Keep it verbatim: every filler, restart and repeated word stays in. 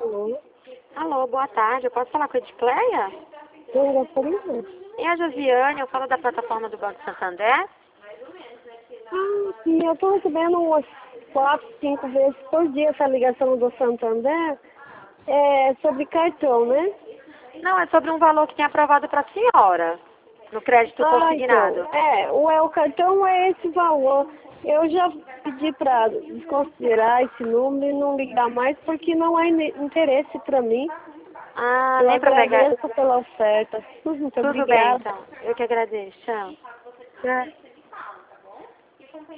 Alô? Alô, boa tarde. Eu posso falar com a Edicleia? Eu gostaria. E a Josiane, eu falo da plataforma do Banco Santander. Ah, sim, eu estou recebendo umas quatro, cinco vezes por dia essa ligação do Santander. É sobre cartão, né? Não, é sobre um valor que tem aprovado para a senhora, no crédito Ah, consignado. então, é, o, é, o cartão é esse valor. Eu já pedi para desconsiderar esse número e não ligar mais porque não há in- interesse para mim. Ah, Eu nem para pegar. agradeço pela oferta. Muito Tudo bem, obrigada. então. Eu que agradeço. Tchau. É.